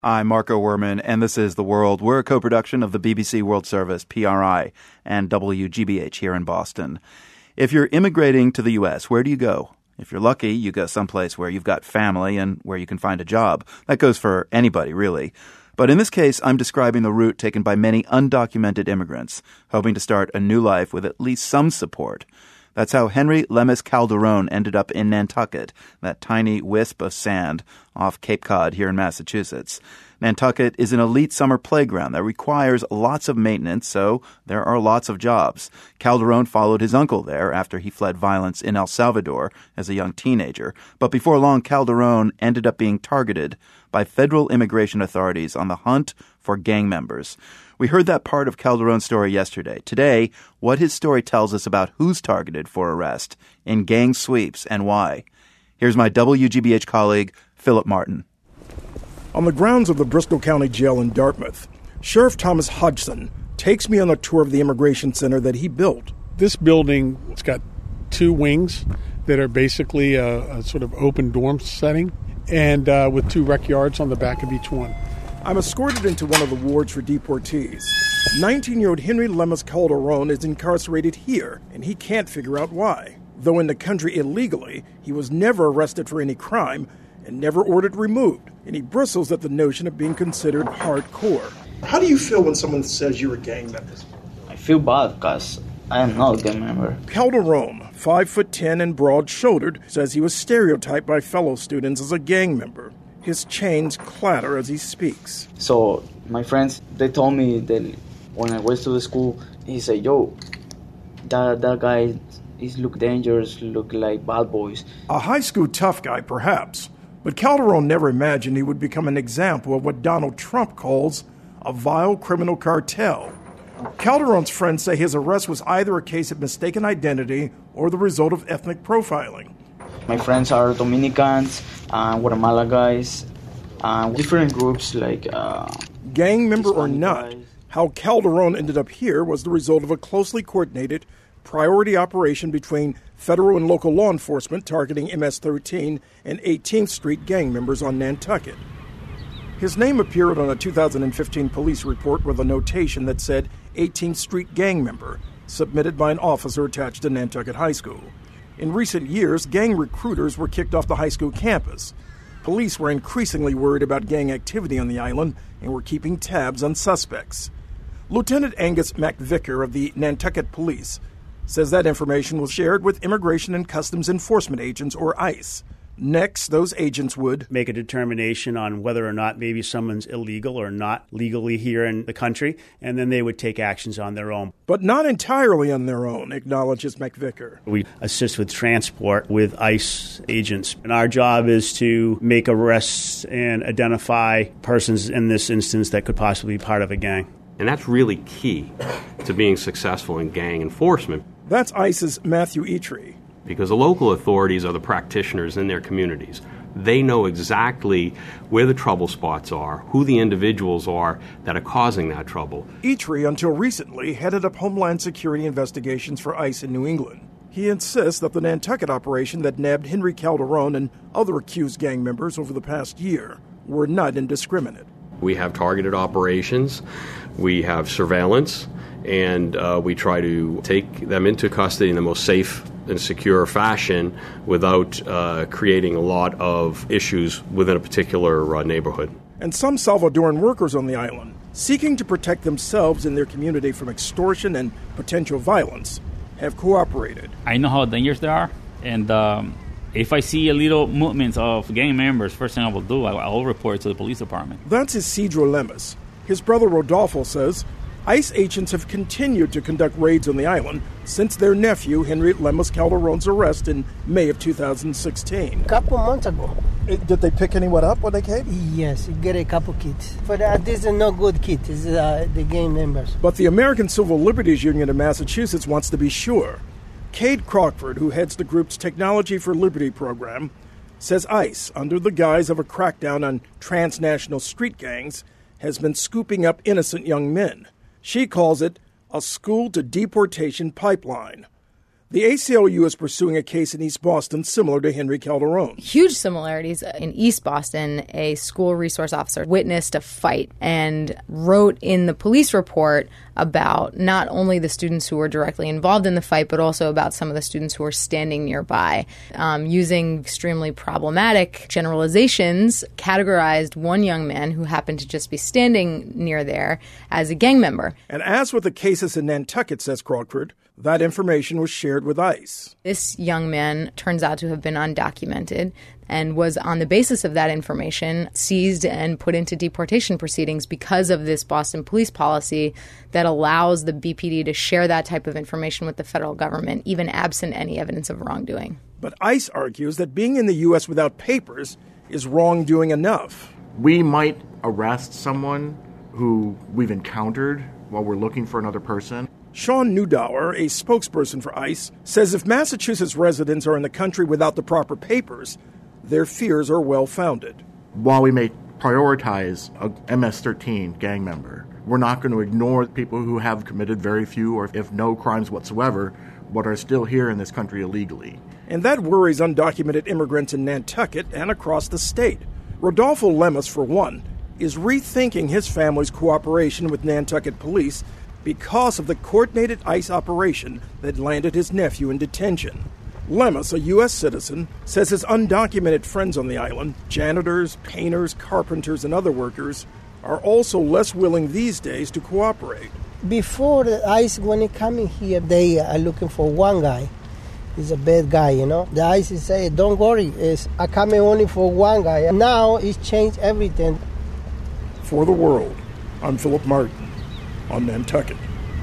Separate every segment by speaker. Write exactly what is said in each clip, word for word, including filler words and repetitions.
Speaker 1: I'm Marco Werman, and this is The World. We're a co-production of the B B C World Service, P R I, and W G B H here in Boston. If you're immigrating to the U S, where do you go? If you're lucky, you go someplace where you've got family and where you can find a job. That goes for anybody, really. But in this case, I'm describing the route taken by many undocumented immigrants, hoping to start a new life with at least some support. That's how Henry Lemus Calderon ended up in Nantucket, that tiny wisp of sand off Cape Cod here in Massachusetts. Nantucket is an elite summer playground that requires lots of maintenance, so there are lots of jobs. Calderon followed his uncle there after he fled violence in El Salvador as a young teenager. But before long, Calderon ended up being targeted by federal immigration authorities on the hunt for gang members. We heard that part of Calderon's story yesterday. Today, what his story tells us about who's targeted for arrest in gang sweeps and why. Here's my W G B H colleague, Philip Martin.
Speaker 2: On the grounds of the Bristol County Jail in Dartmouth, Sheriff Thomas Hodgson takes me on a tour of the immigration center that he built.
Speaker 3: This building, it's got two wings that are basically a, a sort of open dorm setting, and uh, with two rec yards on the back of each one.
Speaker 2: I'm escorted into one of the wards for deportees. nineteen-year-old Henry Lemus Calderon is incarcerated here, and he can't figure out why. Though in the country illegally, he was never arrested for any crime and never ordered removed, and he bristles at the notion of being considered hardcore. How do you feel when someone says you're a gang member?
Speaker 4: I feel bad because I am not a gang member.
Speaker 2: Calderon, five foot ten and broad-shouldered, says he was stereotyped by fellow students as a gang member. His chains clatter as he speaks.
Speaker 4: So my friends, they told me that when I went to the school, he said, yo, that, that guy is look dangerous, look like bad boys.
Speaker 2: A high school tough guy, perhaps. But Calderon never imagined he would become an example of what Donald Trump calls a vile criminal cartel. Calderon's friends say his arrest was either a case of mistaken identity or the result of ethnic profiling.
Speaker 4: My friends are Dominicans, uh, Guatemala guys, uh, different groups like... Uh,
Speaker 2: Gang member or not, how Calderon ended up here was the result of a closely coordinated priority operation between federal and local law enforcement targeting M S thirteen and eighteenth Street gang members on Nantucket. His name appeared on a two thousand fifteen police report with a notation that said eighteenth Street gang member, submitted by an officer attached to Nantucket High School. In recent years, gang recruiters were kicked off the high school campus. Police were increasingly worried about gang activity on the island and were keeping tabs on suspects. Lieutenant Angus McVicker of the Nantucket Police says that information was shared with Immigration and Customs Enforcement agents, or ICE. Next, those agents would
Speaker 5: make a determination on whether or not maybe someone's illegal or not legally here in the country, and then they would take actions on their own.
Speaker 2: But not entirely on their own, acknowledges McVicker.
Speaker 5: We assist with transport with ICE agents, and our job is to make arrests and identify persons in this instance that could possibly be part of a gang.
Speaker 6: And that's really key to being successful in gang enforcement.
Speaker 2: That's ICE's Matthew Eitri.
Speaker 6: Because the local authorities are the practitioners in their communities. They know exactly where the trouble spots are, who the individuals are that are causing that trouble.
Speaker 2: Eitri, until recently, headed up Homeland Security investigations for ICE in New England. He insists that the Nantucket operation that nabbed Henry Calderon and other accused gang members over the past year were not indiscriminate.
Speaker 6: We have targeted operations, we have surveillance, and uh, we try to take them into custody in the most safe and secure fashion without uh, creating a lot of issues within a particular uh, neighborhood.
Speaker 2: And some Salvadoran workers on the island, seeking to protect themselves and their community from extortion and potential violence, have cooperated.
Speaker 7: I know how dangerous they are, and um, if I see a little movements of gang members, first thing I will do, I will report it to the police department.
Speaker 2: That's Isidro Lemus. His brother Rodolfo says ICE agents have continued to conduct raids on the island since their nephew, Henry Lemus Calderon's arrest in May of two thousand sixteen.
Speaker 8: A couple months ago.
Speaker 2: It, did they pick anyone up when they came?
Speaker 8: Yes, get a couple kids. But uh, this is no good kids, this is uh, the gang members.
Speaker 2: But the American Civil Liberties Union of Massachusetts wants to be sure. Cade Crockford, who heads the group's Technology for Liberty program, says ICE, under the guise of a crackdown on transnational street gangs, has been scooping up innocent young men. She calls it a school-to-deportation pipeline. The A C L U is pursuing a case in East Boston similar to Henry Calderon.
Speaker 9: Huge similarities. In East Boston, a school resource officer witnessed a fight and wrote in the police report about not only the students who were directly involved in the fight, but also about some of the students who were standing nearby. Um, using extremely problematic generalizations, categorized one young man who happened to just be standing near there as a gang member.
Speaker 2: And as with the cases in Nantucket, says Crawford, that information was shared with ICE.
Speaker 9: This young man turns out to have been undocumented and was, on the basis of that information, seized and put into deportation proceedings because of this Boston police policy that allows the B P D to share that type of information with the federal government, even absent any evidence of wrongdoing.
Speaker 2: But ICE argues that being in the U S without papers is wrongdoing enough.
Speaker 10: We might arrest someone who we've encountered while we're looking for another person.
Speaker 2: Sean Newdower, a spokesperson for ICE, says if Massachusetts residents are in the country without the proper papers, their fears are well-founded.
Speaker 10: While we may prioritize a M S thirteen gang member, we're not going to ignore people who have committed very few or if no crimes whatsoever, but are still here in this country illegally.
Speaker 2: And that worries undocumented immigrants in Nantucket and across the state. Rodolfo Lemus, for one, is rethinking his family's cooperation with Nantucket police because of the coordinated ICE operation that landed his nephew in detention. Lemus, a U S citizen, says his undocumented friends on the island, janitors, painters, carpenters, and other workers, are also less willing these days to cooperate.
Speaker 8: Before the ICE, when they come in here, they are looking for one guy. He's a bad guy, you know. The ICE is saying, don't worry, it's I coming only for one guy. Now it's changed everything.
Speaker 2: For the World, I'm Philip Martin on Nantucket.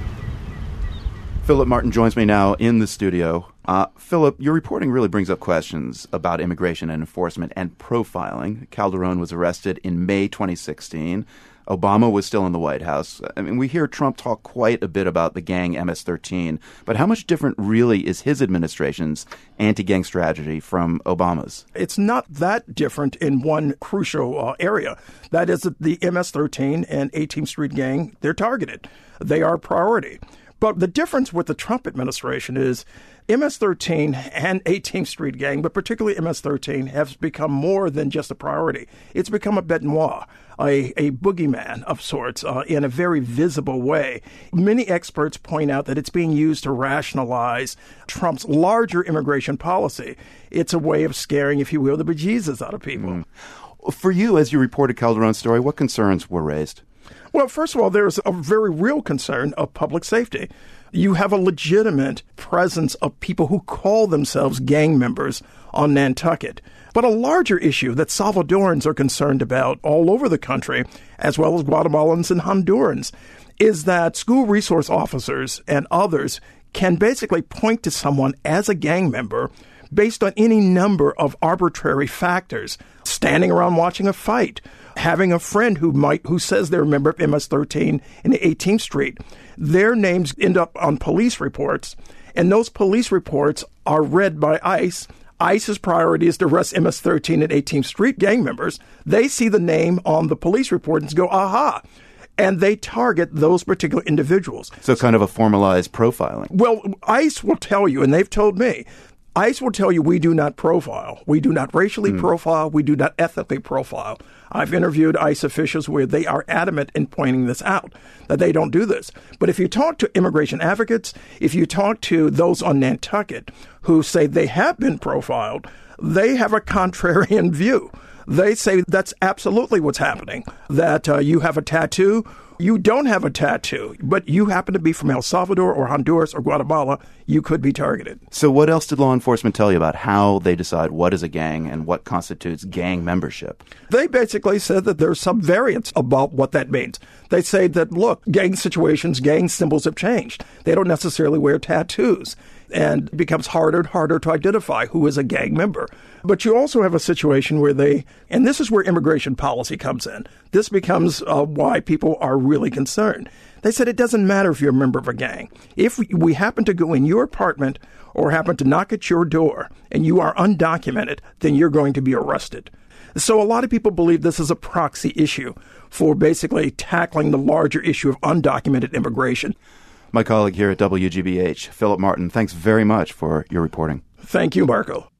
Speaker 1: Philip Martin joins me now in the studio. Uh, Philip, your reporting really brings up questions about immigration and enforcement and profiling. Calderon was arrested in May twenty sixteen. Obama was still in the White House. I mean, we hear Trump talk quite a bit about the gang M S thirteen, but how much different really is his administration's anti-gang strategy from Obama's?
Speaker 2: It's not that different in one crucial uh, area. That is that the M S thirteen and eighteenth Street gang, they're targeted. They are a priority. But the difference with the Trump administration is M S thirteen and eighteenth Street gang, but particularly M S thirteen, have become more than just a priority. It's become a bête noire, a, a boogeyman of sorts, uh, in a very visible way. Many experts point out that it's being used to rationalize Trump's larger immigration policy. It's a way of scaring, if you will, the bejesus out of people.
Speaker 1: Mm. For you, as you reported Calderon's story, what concerns were raised?
Speaker 2: Well, first of all, there's a very real concern of public safety. You have a legitimate presence of people who call themselves gang members on Nantucket. But a larger issue that Salvadorans are concerned about all over the country, as well as Guatemalans and Hondurans, is that school resource officers and others can basically point to someone as a gang member based on any number of arbitrary factors. Standing around watching a fight, having a friend who might who says they're a member of M S thirteen in the eighteenth Street. Their names end up on police reports, and those police reports are read by ICE. ICE's priority is to arrest M S thirteen and eighteenth Street gang members. They see the name on the police report and go, aha, and they target those particular individuals.
Speaker 1: So kind of a formalized profiling.
Speaker 2: Well, ICE will tell you, and they've told me, ICE will tell you we do not profile. We do not racially mm. profile. We do not ethnically profile. I've interviewed ICE officials where they are adamant in pointing this out, that they don't do this. But if you talk to immigration advocates, if you talk to those on Nantucket who say they have been profiled, they have a contrarian view. They say that's absolutely what's happening, that uh, you have a tattoo. You don't have a tattoo, but you happen to be from El Salvador or Honduras or Guatemala, you could be targeted.
Speaker 1: So what else did law enforcement tell you about how they decide what is a gang and what constitutes gang membership?
Speaker 2: They basically said that there's some variance about what that means. They say that, look, gang situations, gang symbols have changed. They don't necessarily wear tattoos. And it becomes harder and harder to identify who is a gang member. But you also have a situation where they, and this is where immigration policy comes in. This becomes uh, why people are really concerned. They said it doesn't matter if you're a member of a gang. If we, we happen to go in your apartment or happen to knock at your door and you are undocumented, then you're going to be arrested. So a lot of people believe this is a proxy issue for basically tackling the larger issue of undocumented immigration.
Speaker 1: My colleague here at W G B H, Philip Martin, thanks very much for your reporting.
Speaker 2: Thank you, Marco.